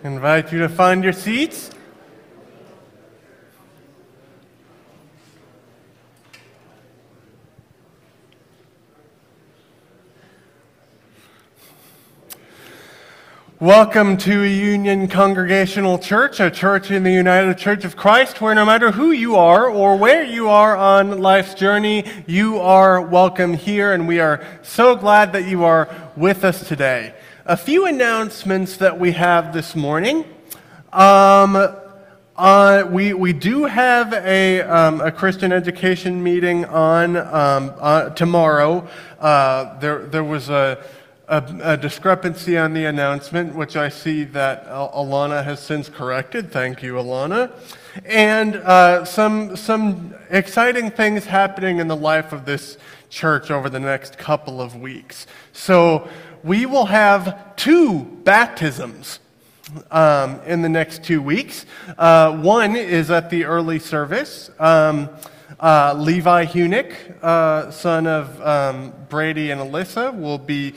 invite you to find your seats. Welcome to Union Congregational Church, a church in the United Church of Christ, where no matter who you are or where you are on life's journey, you are welcome here, and we are so glad that you are with us today. A few announcements that we have this morning. We do have a Christian education meeting on tomorrow. There was a discrepancy on the announcement, which I see that Alana has since corrected. Thank you, Alana. And some exciting things happening in the life of this church over the next couple of weeks. So we will have 2 baptisms in the next 2 weeks. One is at the early service. Levi Hunick, son of Brady and Alyssa, will be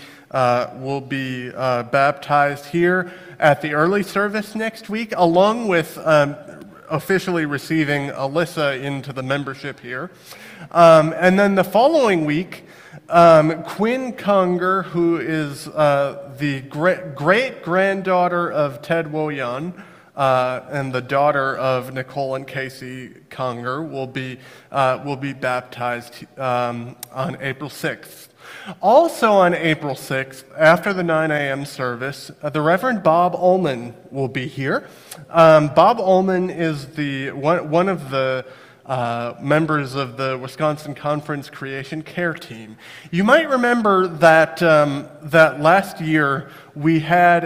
baptized here at the early service next week, along with officially receiving Alyssa into the membership here. And then the following week, Quinn Conger, who is the great-granddaughter of Ted Woyan, and the daughter of Nicole and Casey Conger, will be baptized on April 6th. Also on April 6th, after the 9 a.m. service, the Reverend Bob Ullman will be here. Bob Ullman is one of the members of the Wisconsin Conference Creation Care Team. You might remember that that last year we had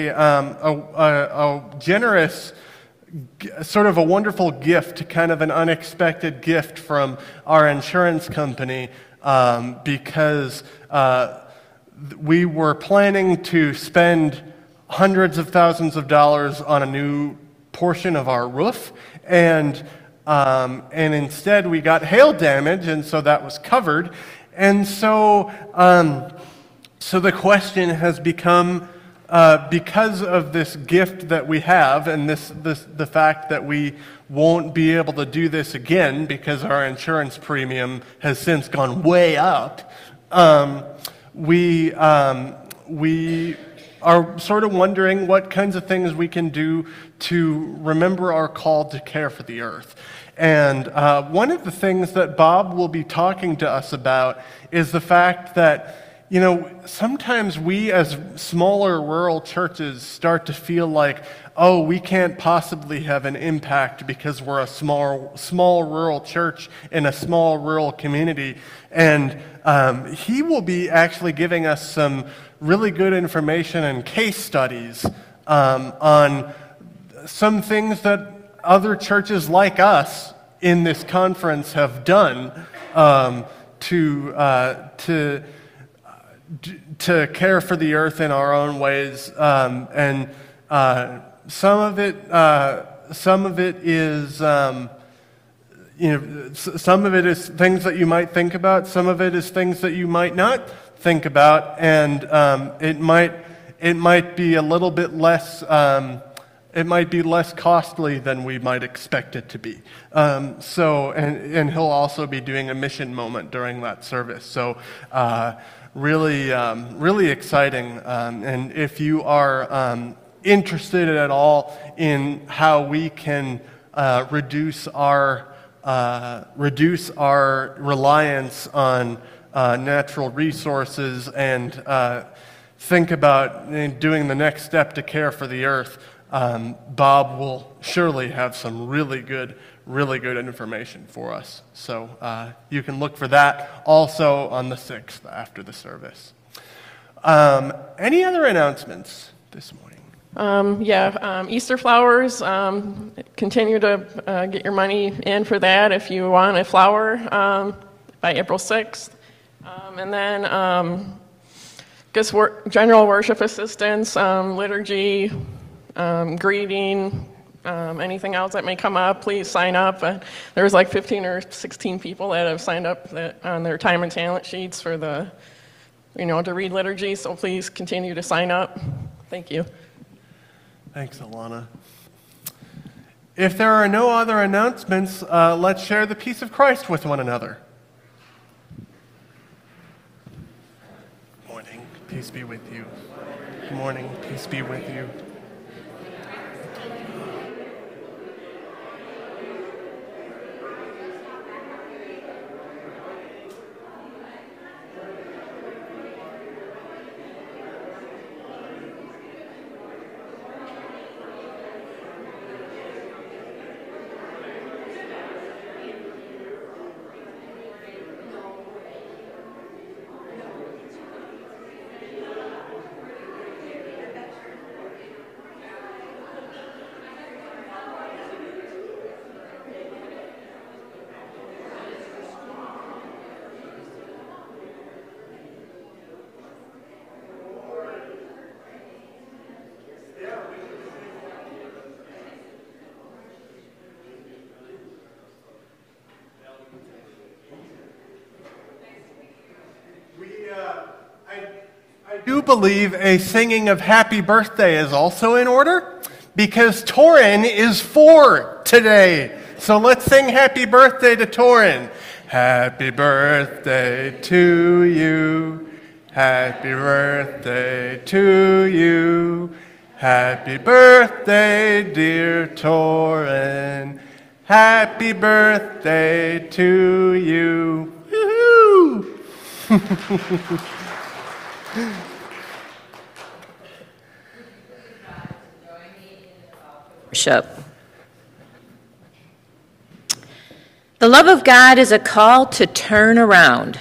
a generous, sort of a wonderful gift, kind of an unexpected gift from our insurance company, because we were planning to spend hundreds of thousands of dollars on a new portion of our roof, and instead we got hail damage, and so that was covered. And so the question has become, because of this gift that we have, and the fact that we won't be able to do this again because our insurance premium has since gone way up, we are sort of wondering what kinds of things we can do to remember our call to care for the earth. And one of the things that Bob will be talking to us about is the fact that, you know, sometimes we as smaller rural churches start to feel like, oh, we can't possibly have an impact because we're a small rural church in a small rural community. And he will be actually giving us some really good information and case studies on some things that other churches like us in this conference have done to care for the earth in our own ways, and some of it is some of it is things that you might think about, some of it is things that you might not think about, and it might be a little bit less. It might be less costly than we might expect it to be. And he'll also be doing a mission moment during that service. So really exciting. And if you are interested at all in how we can reduce our reliance on natural resources and think about doing the next step to care for the earth, Bob will surely have some really good information for us. So you can look for that also on the 6th after the service. Any other announcements this morning? Easter flowers. Continue to get your money in for that if you want a flower by April 6th. And then general worship assistance, liturgy, greeting, anything else that may come up, please sign up. There's like 15 or 16 people that have signed up on their time and talent sheets for to read liturgy, so please continue to sign up. Thank you. Thanks, Alana. If there are no other announcements, let's share the peace of Christ with one another. Good morning, peace be with you. Good morning, peace be with you. I do believe a singing of happy birthday is also in order because Torin is 4 today. So let's sing happy birthday to Torin. Happy birthday to you. Happy birthday to you. Happy birthday, dear Torin. Happy birthday to you. Woo-hoo! Worship. The love of God is a call to turn around,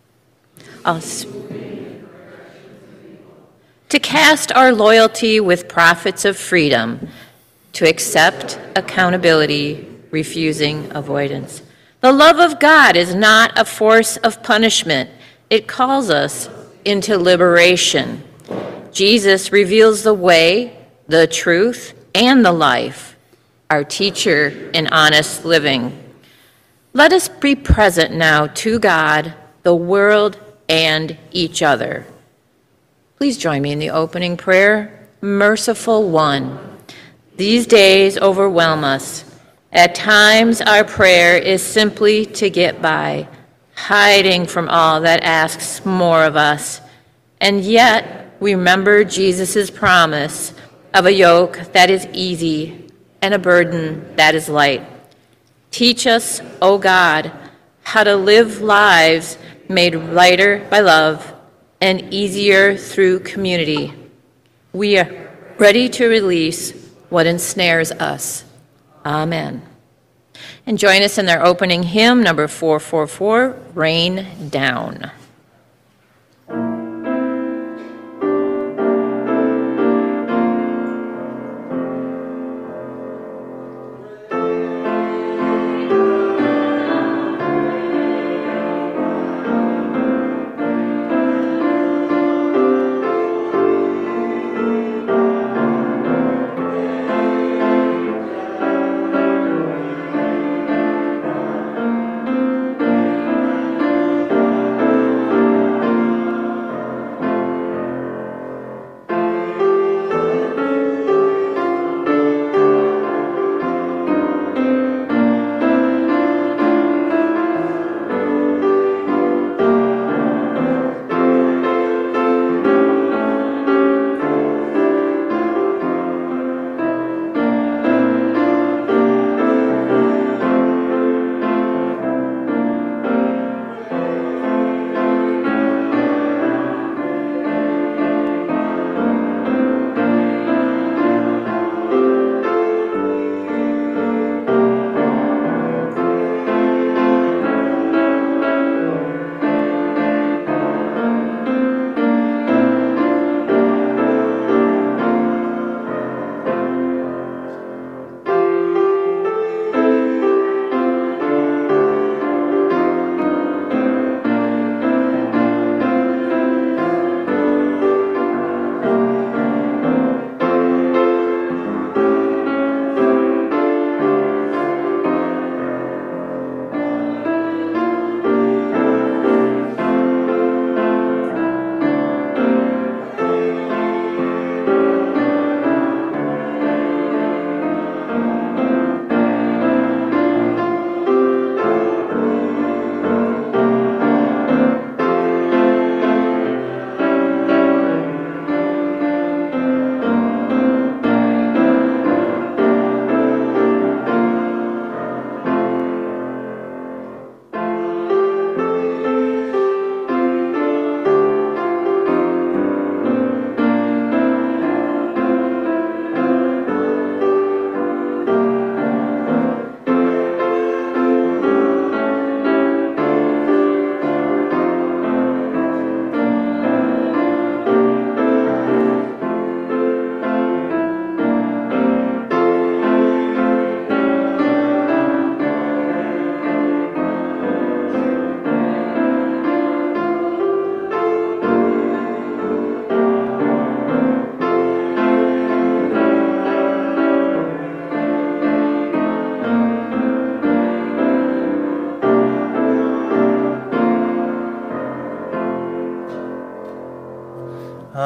to cast our loyalty with prophets of freedom, to accept accountability, refusing avoidance. The love of God is not a force of punishment. It calls us into liberation. Jesus reveals the way, the truth, and the life, our teacher in honest living. Let us be present now to God, the world, and each other. Please join me in the opening prayer. Merciful One, these days overwhelm us. At times our prayer is simply to get by, hiding from all that asks more of us. And yet we remember Jesus' promise of a yoke that is easy and a burden that is light. Teach us, O God, how to live lives made lighter by love and easier through community. We are ready to release what ensnares us. Amen. And join us in their opening hymn, number 444, Rain Down.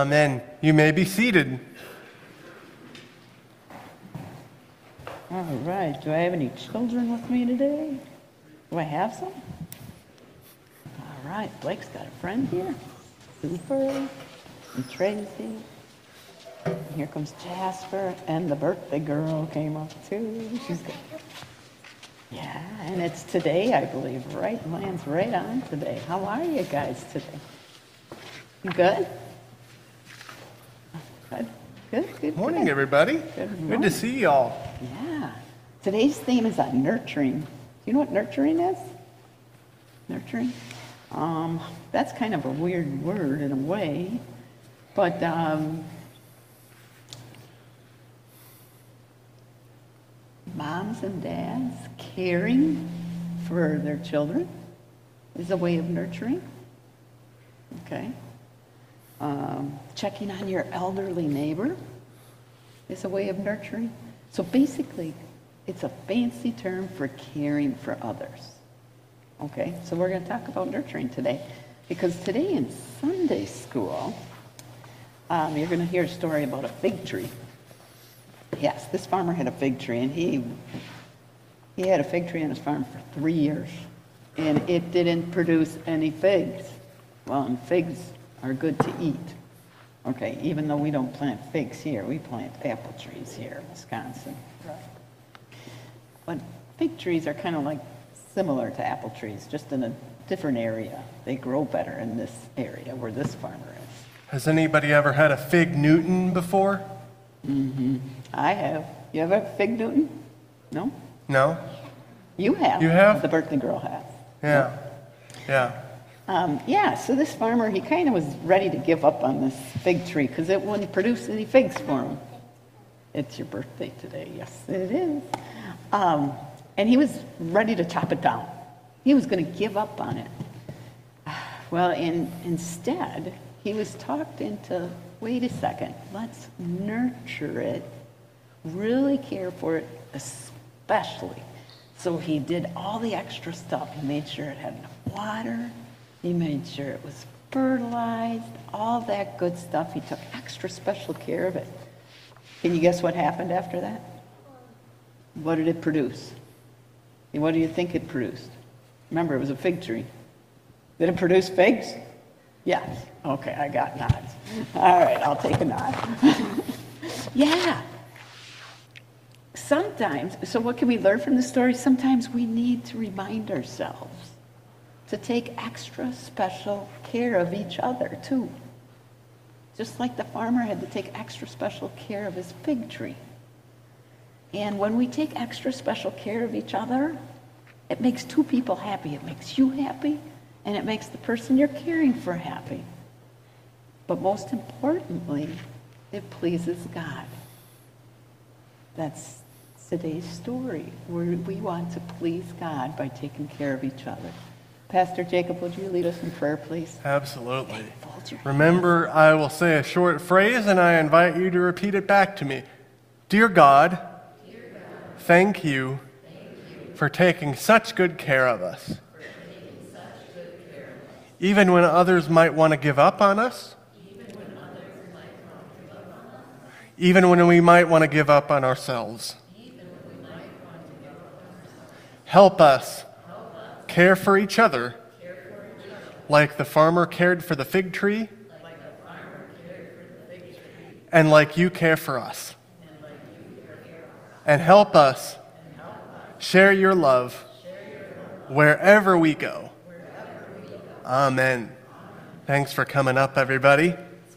Amen. You may be seated. All right, do I have any children with me today? Do I have some? All right, Blake's got a friend here. Super. And Tracy. And here comes Jasper, and the birthday girl came up too. She's good. Yeah, and it's today, I believe, right? Lands right on today. How are you guys today? You good? Good, good, good. Morning, good. everybody. Good Good morning. to see y'all. Yeah. Today's theme is on nurturing. Do you know what nurturing is? Nurturing? That's kind of a weird word in a way, but moms and dads caring for their children is a way of nurturing. Okay. Checking on your elderly neighbor is a way of nurturing. So basically, it's a fancy term for caring for others. Okay, so we're going to talk about nurturing today, because today in Sunday school, you're going to hear a story about a fig tree. Yes, this farmer had a fig tree, and he had a fig tree on his farm for 3 years, and it didn't produce any figs. Well, and figs are good to eat. Okay, even though we don't plant figs here, we plant apple trees here in Wisconsin. Right. But fig trees are kind of like similar to apple trees, just in a different area. They grow better in this area where this farmer is. Has anybody ever had a fig Newton before? I have. You ever have fig Newton? No? No? You have. You have? The birthday girl has. Yeah. Yeah. Yeah, so this farmer, he kind of was ready to give up on this fig tree because it wouldn't produce any figs for him. It's your birthday today. Yes, it is. And he was ready to chop it down. He was going to give up on it. Well, instead, he was talked into, wait a second, let's nurture it, really care for it, especially. So he did all the extra stuff. He made sure it had enough water. He made sure it was fertilized, all that good stuff. He took extra special care of it. Can you guess what happened after that? What did it produce? And what do you think it produced? Remember, it was a fig tree. Did it produce figs? Yes. Okay, I got nods. All right, I'll take a nod. Yeah. Sometimes, so what can we learn from the story? Sometimes we need to remind ourselves to take extra special care of each other, too. Just like the farmer had to take extra special care of his fig tree. And when we take extra special care of each other, it makes two people happy. It makes you happy, and it makes the person you're caring for happy. But most importantly, it pleases God. That's today's story, where we want to please God by taking care of each other. Pastor Jacob, would you lead us in prayer, please? Absolutely. Fold your Remember, I will say a short phrase, and I invite you to repeat it back to me. Dear God, thank you for taking such good care of us. Even when others might want to give up on us. Even when we might want to give up on ourselves. Help us care for each other like the farmer cared for the fig tree and like you care for us. And help us share your love wherever we go. Amen. Thanks for coming up, everybody.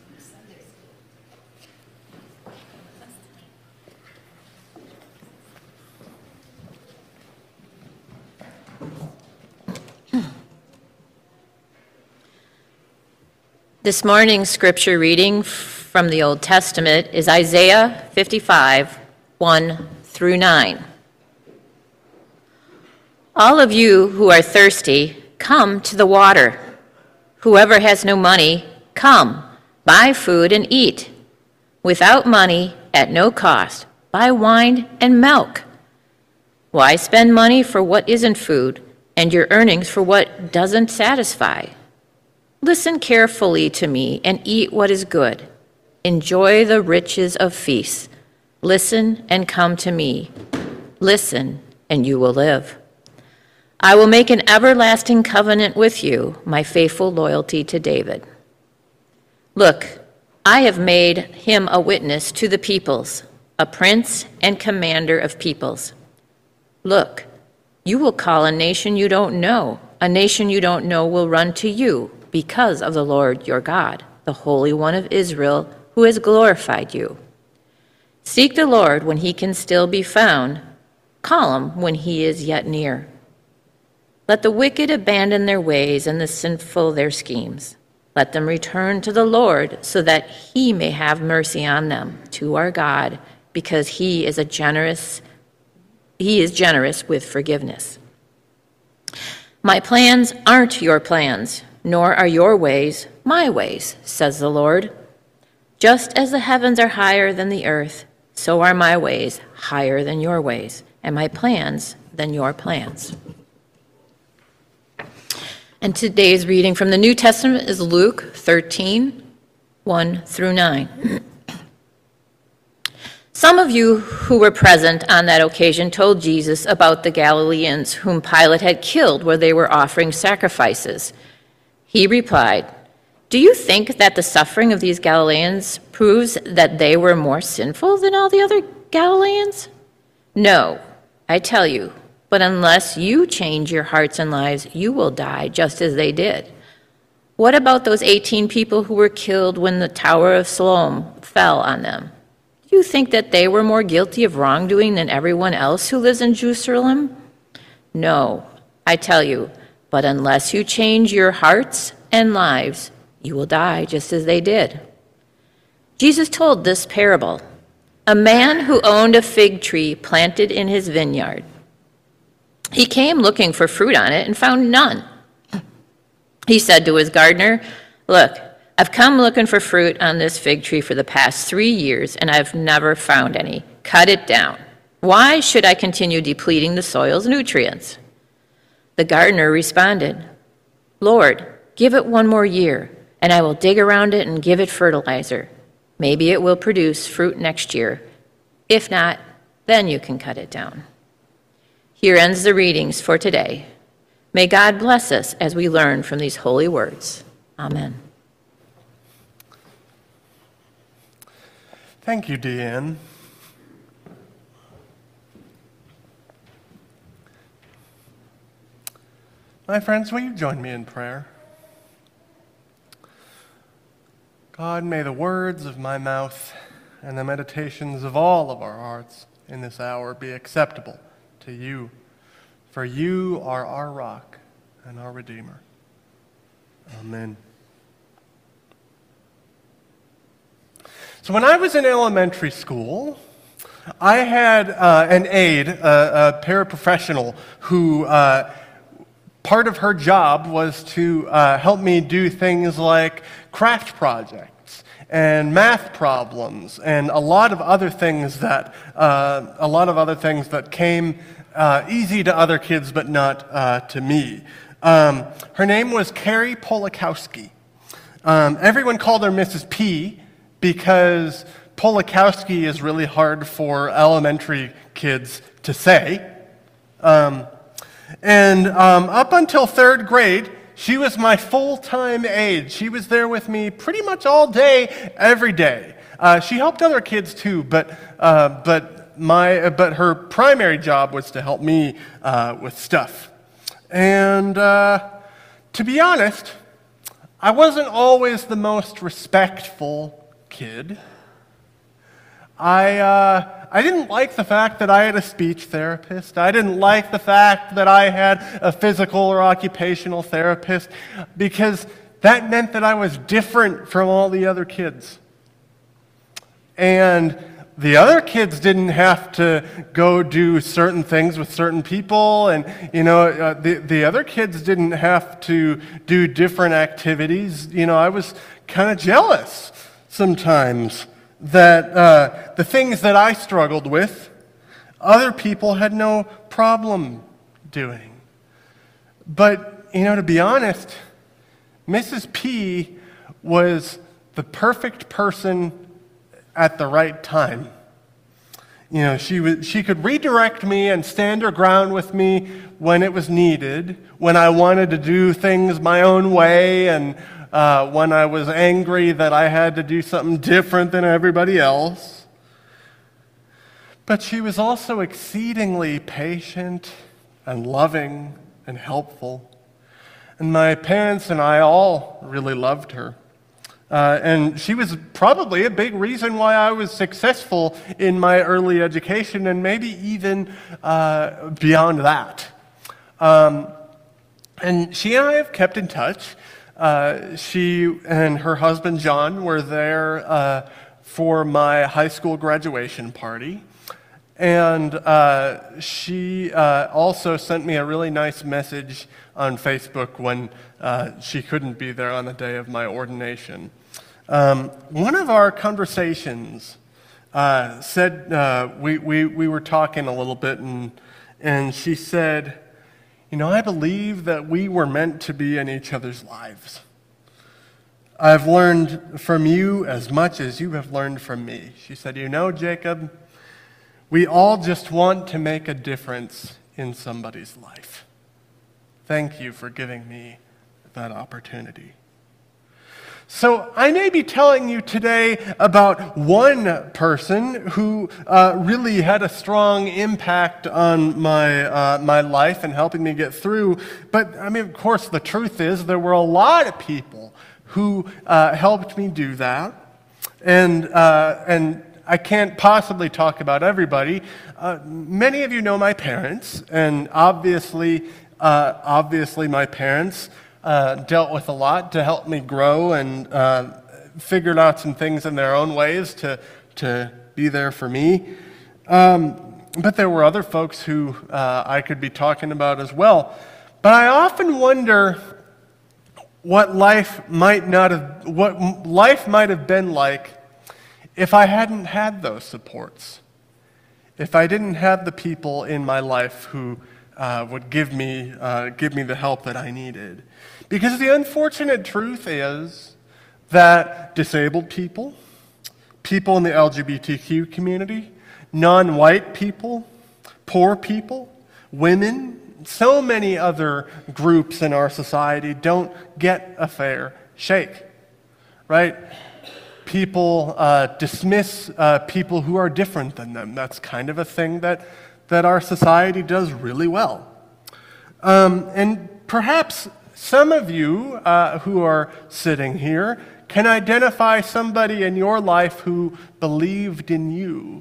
This morning's scripture reading from the Old Testament is Isaiah 55, 1 through 9. All of you who are thirsty, come to the water. Whoever has no money, come, buy food and eat. Without money, at no cost, buy wine and milk. Why spend money for what isn't food, and your earnings for what doesn't satisfy? Listen carefully to me and eat what is good, Enjoy the riches of feasts. Listen and come to me. Listen, and you will live. I will make an everlasting covenant with you, my faithful loyalty to David. Look, I have made him a witness to the peoples, a prince and commander of peoples. Look, you will call a nation you don't know. A nation you don't know will run to you because of the Lord your God, the Holy One of Israel, who has glorified you. Seek the Lord when he can still be found. Call him when he is yet near. Let the wicked abandon their ways and the sinful their schemes. Let them return to the Lord so that he may have mercy on them, to our God, because he is generous with forgiveness. My plans aren't your plans, nor are your ways my ways, says the Lord. Just as the heavens are higher than the earth, so are my ways higher than your ways, and my plans than your plans. And today's reading from the New Testament is Luke 13, 1 through 9. Some of you who were present on that occasion told Jesus about the Galileans whom Pilate had killed where they were offering sacrifices. He replied, "Do you think that the suffering of these Galileans proves that they were more sinful than all the other Galileans? No, I tell you, but unless you change your hearts and lives, you will die just as they did. What about those 18 people who were killed when the Tower of Siloam fell on them? Do you think that they were more guilty of wrongdoing than everyone else who lives in Jerusalem? No, I tell you, but unless you change your hearts and lives, you will die just as they did." Jesus told this parable. A man who owned a fig tree planted in his vineyard. He came looking for fruit on it and found none. He said to his gardener, "Look, I've come looking for fruit on this fig tree for the past 3 years, and I've never found any. Cut it down. Why should I continue depleting the soil's nutrients?" The gardener responded, "Lord, give it 1 more year, and I will dig around it and give it fertilizer. Maybe it will produce fruit next year. If not, then you can cut it down." Here ends the readings for today. May God bless us as we learn from these holy words. Amen. Thank you, Deanne. My friends, will you join me in prayer? God, may the words of my mouth and the meditations of all of our hearts in this hour be acceptable to you, for you are our rock and our Redeemer. Amen. So when I was in elementary school, I had an aide, a paraprofessional, who part of her job was to help me do things like craft projects and math problems and a lot of other things that came easy to other kids but not to me. Her name was Carrie Polakowski. Everyone called her Mrs. P because Polakowski is really hard for elementary kids to say. And up until 3rd grade, she was my full-time aide. She was there with me pretty much all day, every day. She helped other kids too, but her primary job was to help me with stuff. And to be honest, I wasn't always the most respectful kid. I didn't like the fact that I had a speech therapist. I didn't like the fact that I had a physical or occupational therapist, because that meant that I was different from all the other kids. And the other kids didn't have to go do certain things with certain people, and the other kids didn't have to do different activities. I was kind of jealous sometimes that the things that I struggled with, other people had no problem doing. But, to be honest, Mrs. P was the perfect person at the right time. You know, she could redirect me and stand her ground with me when it was needed, when I wanted to do things my own way, and when I was angry that I had to do something different than everybody else. But she was also exceedingly patient and loving and helpful. And my parents and I all really loved her. And she was probably a big reason why I was successful in my early education, and maybe even beyond that. And she and I have kept in touch. She and her husband John were there for my high school graduation party. And she also sent me a really nice message on Facebook when she couldn't be there on the day of my ordination. One of our conversations said, we were talking a little bit, and she said, you know, I believe that we were meant to be in each other's lives. I've learned from you as much as you have learned from me. She said, you know, Jacob, we all just want to make a difference in somebody's life. Thank you for giving me that opportunity. So I may be telling you today about one person who really had a strong impact on my life and helping me get through. But I mean, of course, the truth is there were a lot of people who helped me do that, and I can't possibly talk about everybody. Many of you know my parents, and obviously my parents dealt with a lot to help me grow and figured out some things in their own ways to be there for me. But there were other folks who I could be talking about as well. But I often wonder what life might have been like if I hadn't had those supports, if I didn't have the people in my life who would give me the help that I needed. Because the unfortunate truth is that disabled people, people in the LGBTQ community, non-white people, poor people, women, so many other groups in our society don't get a fair shake, right? People dismiss people who are different than them. That's kind of a thing that our society does really well. And perhaps some of you who are sitting here can identify somebody in your life who believed in you,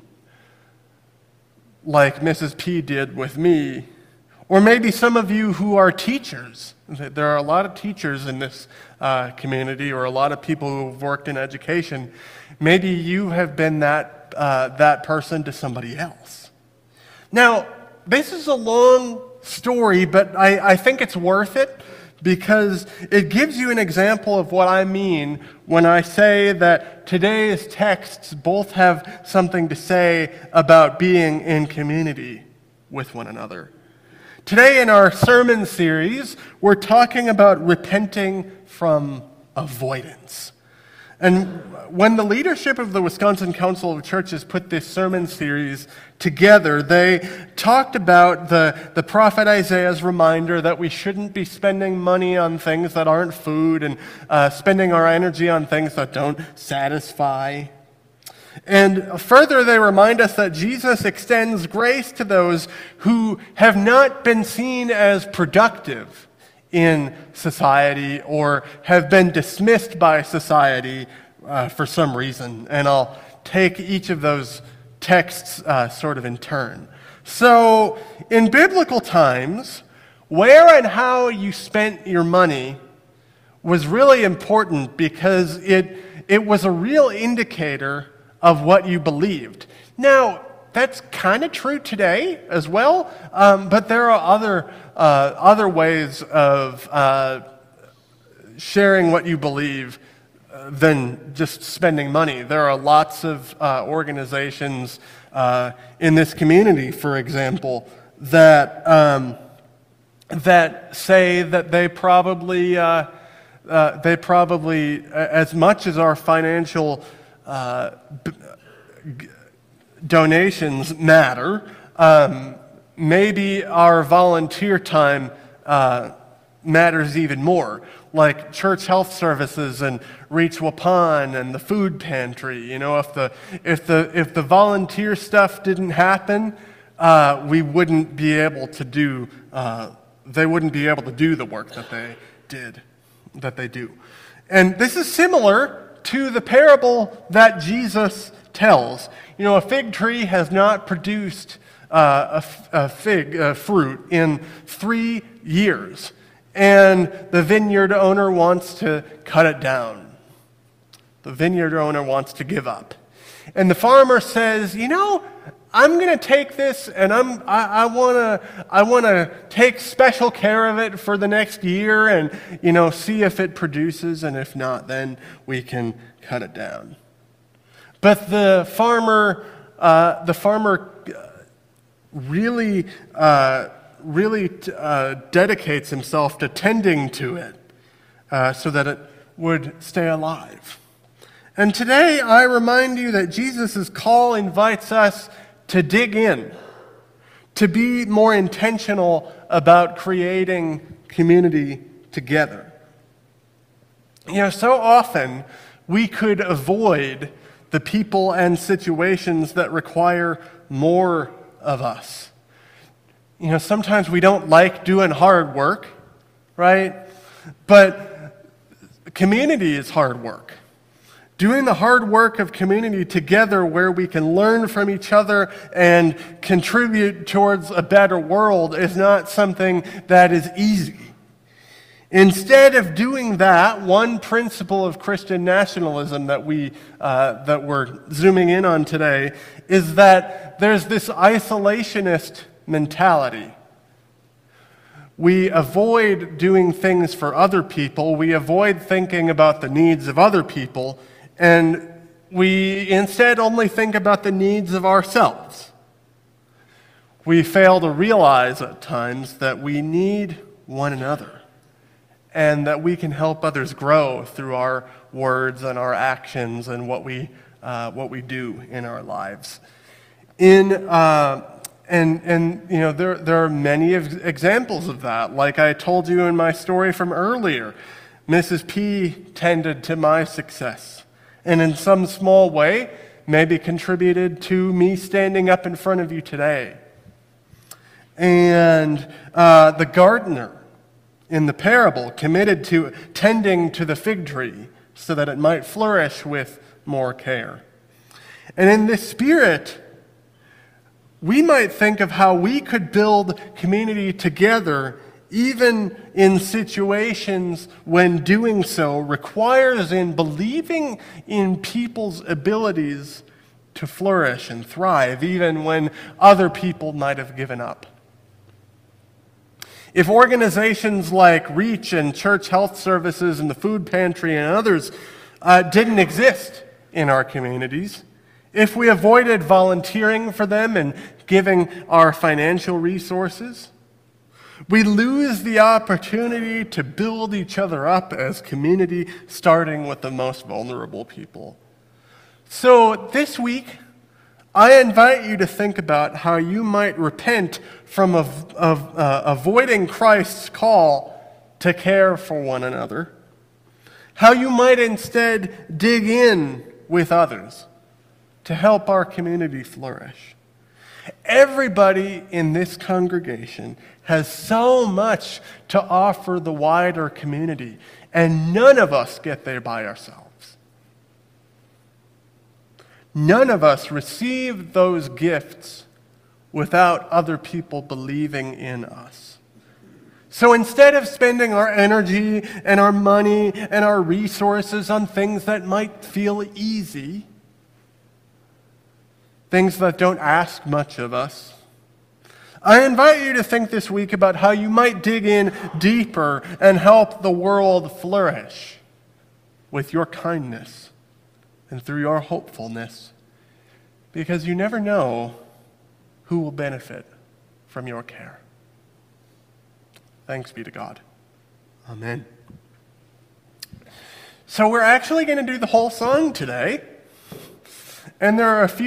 like Mrs. P did with me. Or maybe some of you who are teachers. There are a lot of teachers in this community, or a lot of people who have worked in education. Maybe you have been that person to somebody else. Now, this is a long story, but I think it's worth it because it gives you an example of what I mean when I say that today's texts both have something to say about being in community with one another. Today in our sermon series, we're talking about repenting from avoidance. And when the leadership of the Wisconsin Council of Churches put this sermon series together, they talked about the prophet Isaiah's reminder that we shouldn't be spending money on things that aren't food and spending our energy on things that don't satisfy. And further, they remind us that Jesus extends grace to those who have not been seen as productive in society or have been dismissed by society for some reason. And I'll take each of those texts sort of in turn. So, in biblical times, where and how you spent your money was really important because it was a real indicator of what you believed. Now, that's kind of true today as well, but there are other ways of sharing what you believe than just spending money. There are lots of organizations in this community, for example, that say that they probably, as much as our financial donations matter. Maybe our volunteer time matters even more, like church health services and Reach Waupun and the food pantry. You know, if the volunteer stuff didn't happen, we wouldn't be able to do. They wouldn't be able to do the work that they do. And this is similar to the parable that Jesus tells. You know, a fig tree has not produced fruit in 3 years, and the vineyard owner wants to cut it down. The vineyard owner wants to give up. And the farmer says, you know, I'm going to take this and I want to take special care of it for the next year and, you know, see if it produces, and if not, then we can cut it down. But the farmer really dedicates himself to tending to it so that it would stay alive. And today I remind you that Jesus' call invites us to dig in, to be more intentional about creating community together. You know, so often we could avoid the people and situations that require more of us. You know, sometimes we don't like doing hard work, right? But community is hard work. Doing the hard work of community together where we can learn from each other and contribute towards a better world is not something that is easy. Instead of doing that, one principle of Christian nationalism that we're zooming in on today is that there's this isolationist mentality. We avoid doing things for other people. We avoid thinking about the needs of other people. And we instead only think about the needs of ourselves. We fail to realize at times that we need one another and that we can help others grow through our words and our actions and what we do in our lives. And you know, there are many examples of that. Like I told you in my story from earlier, Mrs. P tended to my success, and in some small way, maybe contributed to me standing up in front of you today. And the gardener in the parable committed to tending to the fig tree so that it might flourish with more care. And in this spirit, we might think of how we could build community together even in situations when doing so requires in believing in people's abilities to flourish and thrive, even when other people might have given up. If organizations like REACH and Church Health Services and the Food Pantry and others didn't exist in our communities, if we avoided volunteering for them and giving our financial resources, we lose the opportunity to build each other up as community, starting with the most vulnerable people. So this week, I invite you to think about how you might repent from avoiding Christ's call to care for one another, how you might instead dig in with others to help our community flourish. Everybody in this congregation has so much to offer the wider community, and none of us get there by ourselves. None of us receive those gifts without other people believing in us. So instead of spending our energy and our money and our resources on things that might feel easy, things that don't ask much of us, I invite you to think this week about how you might dig in deeper and help the world flourish with your kindness and through your hopefulness, because you never know who will benefit from your care. Thanks be to God. Amen. So we're actually going to do the whole song today. And there are a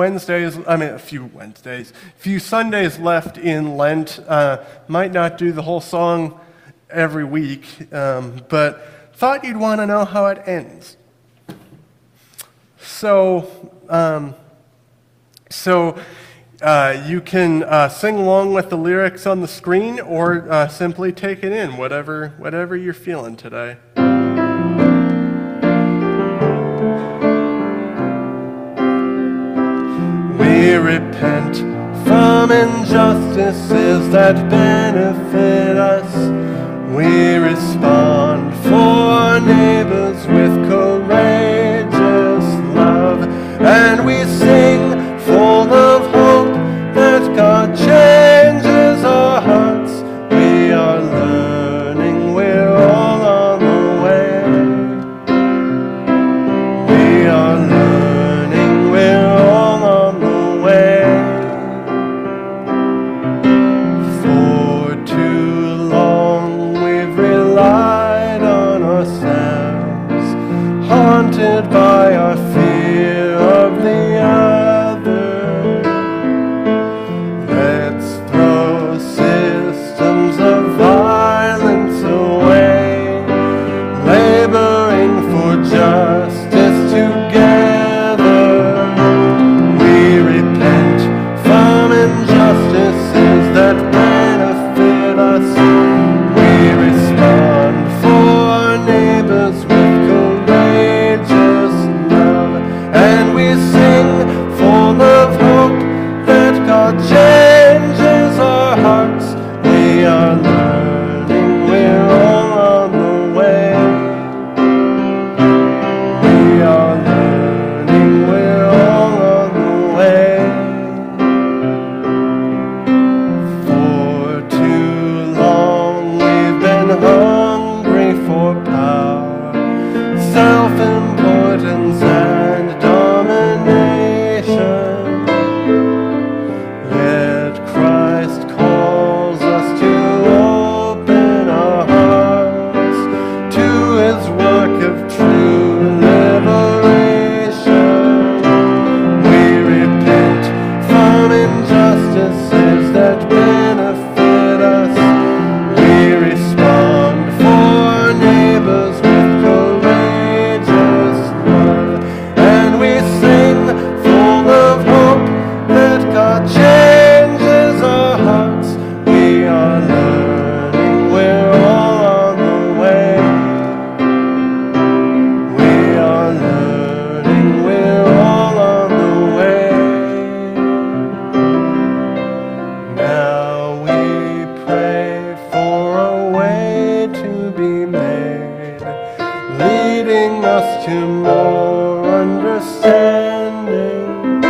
few Sundays left in Lent. Might not do the whole song every week, but thought you'd want to know how it ends. So you can sing along with the lyrics on the screen, or simply take it in, whatever you're feeling today. We repent from injustices that benefit us. We respond for our neighbors with courageous love, and we sing full of hope that God changes our hearts. We are learning, we're all on the way. We are learning, we're all on the way. For too long we've relied on ourselves, haunted by our fear of the other. Let's throw systems of violence away, laboring for justice together. We repent from injustices that benefit us. We respond for our neighbors with courageous love, and we sing full of hope that God changes our hearts. We are learning, we're all on the way. We are learning, we're all on the way. For too long we've been hungry for power, self-importance and domination. Yet Christ calls us to open our hearts to His work of true liberation. We repent from injustices that benefit us. We respond for our neighbors with courageous love, and we sing full of hope that God changes our hearts. We are learning, we're all on the way. We are learning, we're all on the way. Now we pray for a way to be made, leading us to more understanding.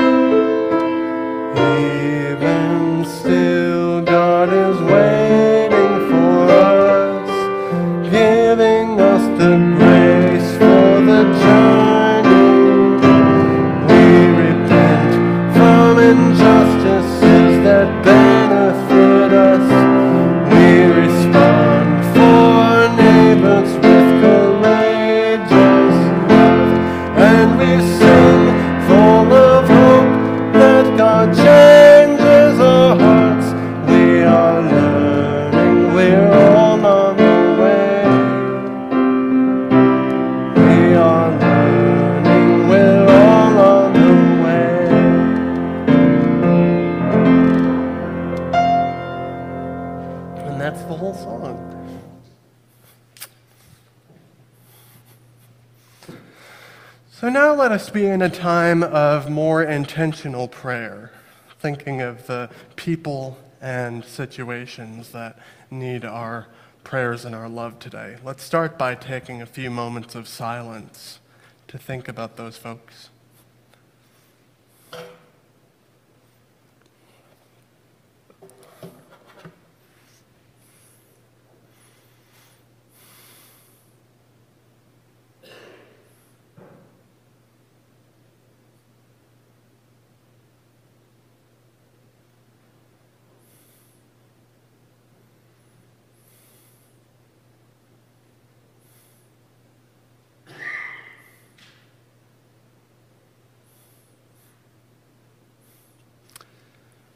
Even still, God is waiting for us, giving us the grace for the journey. We repent from injustices that benefit us. We respond for our neighbors with courageous love, and we sing full of hope that God changes our hearts. We are learning, we're all on the way. We are learning, we're all on the way. And that's the whole song. So now let us be in a time of more intentional prayer, thinking of the people and situations that need our prayers and our love today. Let's start by taking a few moments of silence to think about those folks.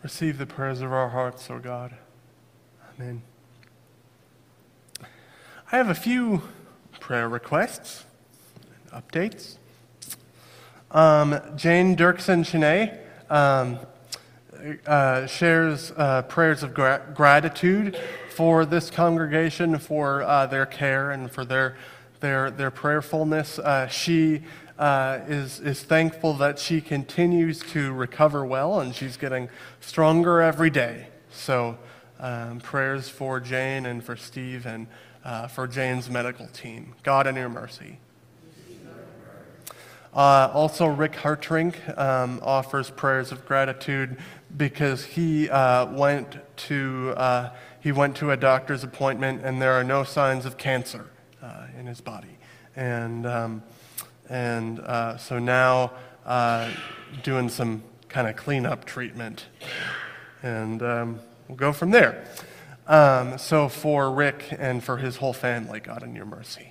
Receive the prayers of our hearts, O God. Amen. I have a few prayer requests, updates. Jane Dirksen Cheney shares prayers of gratitude for this congregation, for their care and for their prayerfulness. She is thankful that she continues to recover well, and she's getting stronger every day. So prayers for Jane and for Steve and for Jane's medical team. God in your mercy. Also, Rick Hartrink offers prayers of gratitude because he went to a doctor's appointment and there are no signs of cancer in his body, and so now doing some kind of cleanup treatment, and we'll go from there. So for Rick and for his whole family, God in your mercy.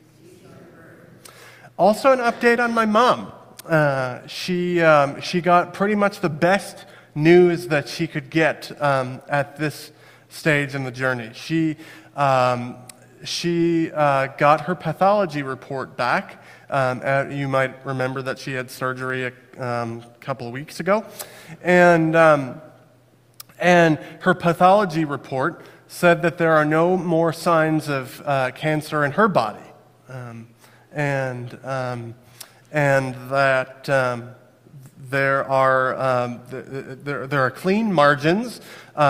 Also, an update on my mom. She got pretty much the best news that she could get at this stage in the journey. She got her pathology report back. You might remember that she had surgery a couple of weeks ago, and her pathology report said that there are no more signs of cancer in her body. And that there are clean margins.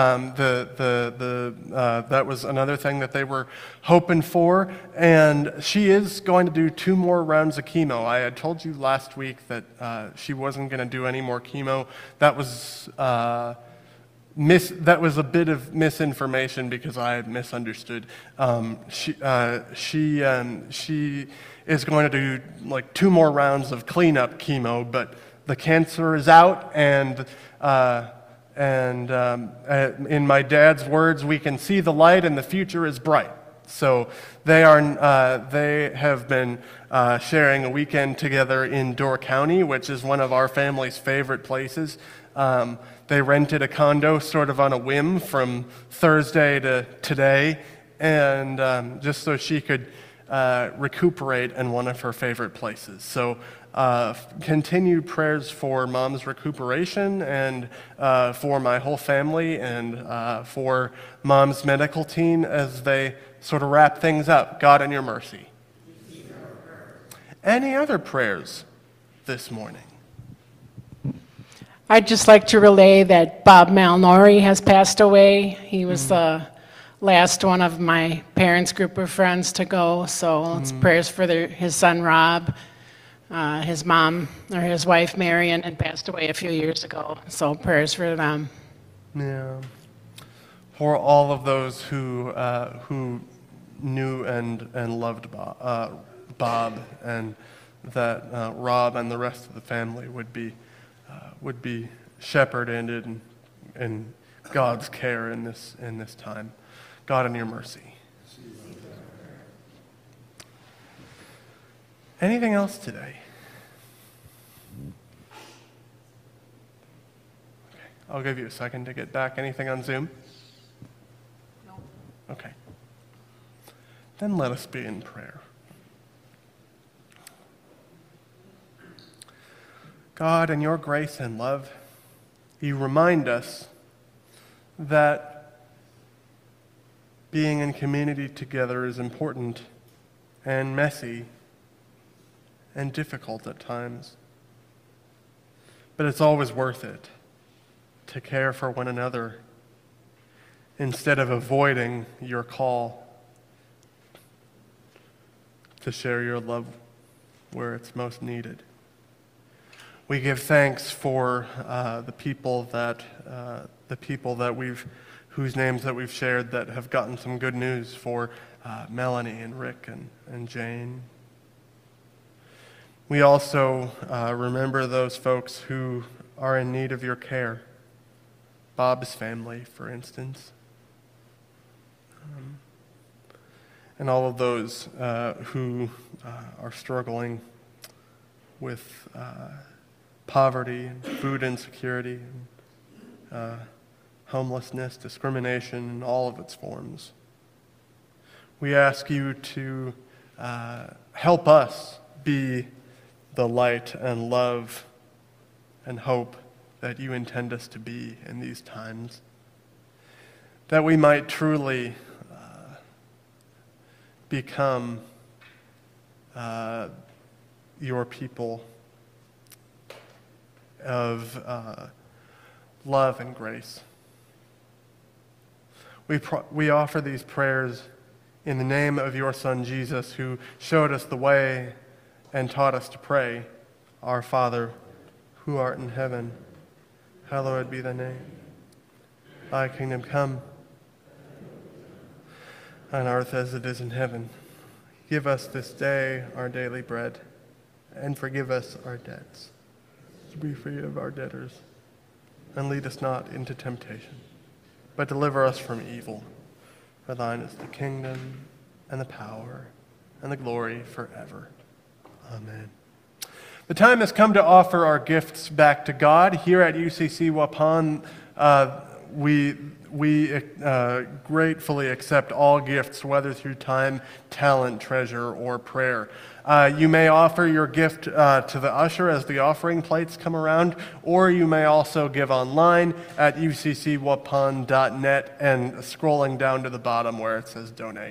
That was another thing that they were hoping for. And she is going to do 2 more rounds of chemo. I had told you last week that she wasn't going to do any more chemo. That was that was a bit of misinformation because I had misunderstood. She is going to do like 2 more rounds of cleanup chemo, but the cancer is out, and in my dad's words, we can see the light, and the future is bright. So they have been sharing a weekend together in Door County, which is one of our family's favorite places. They rented a condo sort of on a whim from Thursday to today, and just so she could recuperate in one of her favorite places. So continued prayers for Mom's recuperation and for my whole family and for Mom's medical team as they sort of wrap things up. God in your mercy. Any other prayers this morning? I'd just like to relay that Bob Malnori has passed away. He was the last one of my parents' group of friends to go, so it's prayers for his son Rob. His mom, or his wife Marion, had passed away a few years ago, so prayers for them. Yeah. For all of those who knew and loved Bob, and that Rob and the rest of the family would be shepherded in God's care in this time. God in your mercy. Anything else today? Okay, I'll give you a second to get back. Anything on Zoom? No. Okay. Then let us be in prayer. God, in your grace and love, you remind us that being in community together is important and messy and difficult at times. But it's always worth it to care for one another instead of avoiding your call to share your love where it's most needed. We give thanks for the people that whose names that we've shared that have gotten some good news, for Melanie and Rick and Jane. We also remember those folks who are in need of your care. Bob's family, for instance. And all of those who are struggling with poverty and food insecurity homelessness, discrimination in all of its forms. We ask you to help us be the light and love and hope that you intend us to be in these times, that we might truly become your people of love and grace. We offer these prayers in the name of your Son, Jesus, who showed us the way and taught us to pray, Our Father, who art in heaven, hallowed be thy name. Thy kingdom come, on earth as it is in heaven. Give us this day our daily bread, and forgive us our debts, as we forgive our debtors. And lead us not into temptation, but deliver us from evil. For thine is the kingdom, and the power, and the glory forever. Amen. The time has come to offer our gifts back to God. Here at UCC Waupun, we gratefully accept all gifts, whether through time, talent, treasure, or prayer. You may offer your gift to the usher as the offering plates come around, or you may also give online at uccwapun.net and scrolling down to the bottom where it says donate.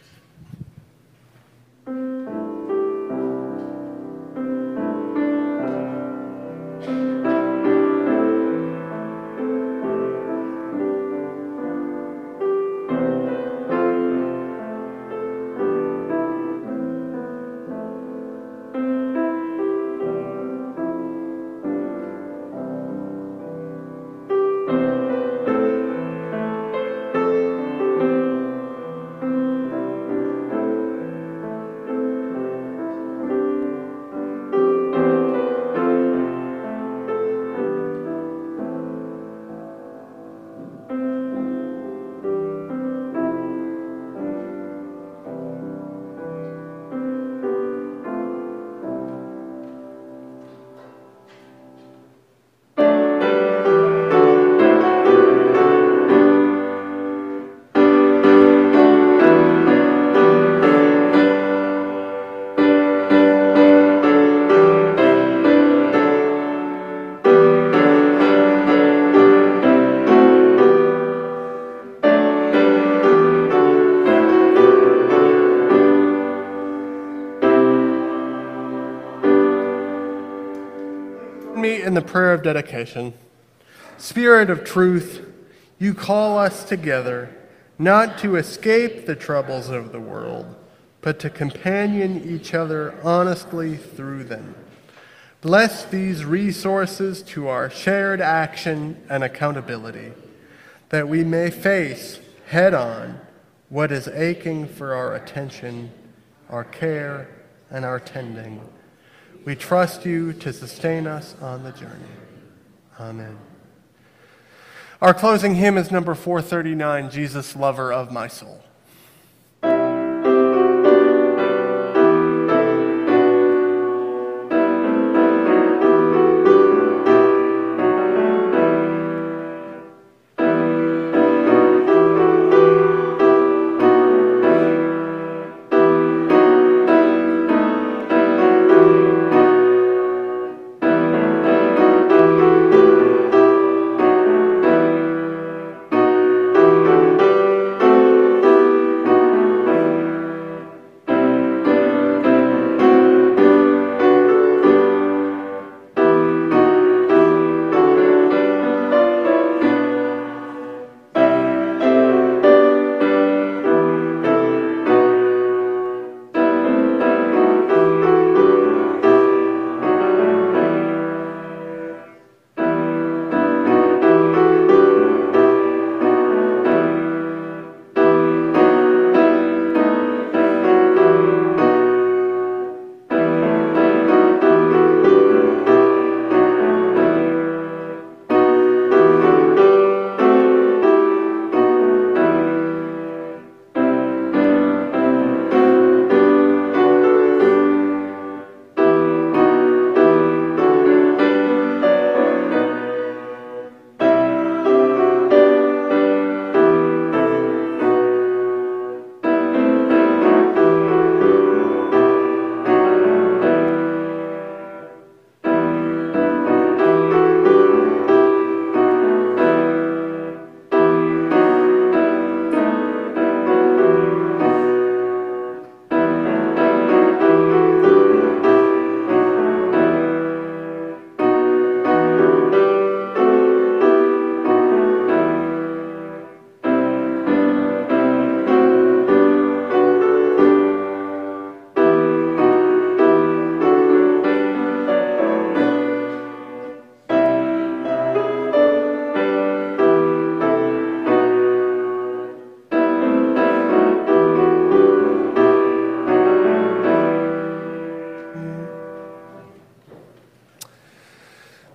In the prayer of dedication. Spirit of truth, you call us together, not to escape the troubles of the world, but to companion each other honestly through them. Bless these resources to our shared action and accountability, that we may face head-on what is aching for our attention, our care, and our tending. We trust you to sustain us on the journey. Amen. Our closing hymn is number 439, Jesus, Lover of My Soul.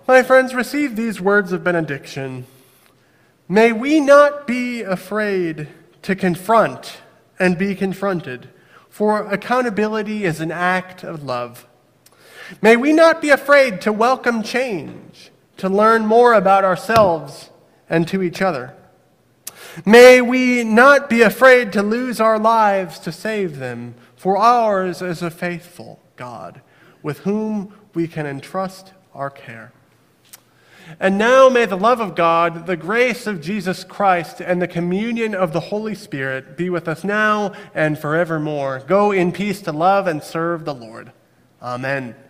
My friends, receive these words of benediction. May we not be afraid to confront and be confronted, for accountability is an act of love. May we not be afraid to welcome change, to learn more about ourselves and to each other. May we not be afraid to lose our lives to save them, for ours is a faithful God, with whom we can entrust our care. And now may the love of God, the grace of Jesus Christ, and the communion of the Holy Spirit be with us now and forevermore. Go in peace to love and serve the Lord. Amen.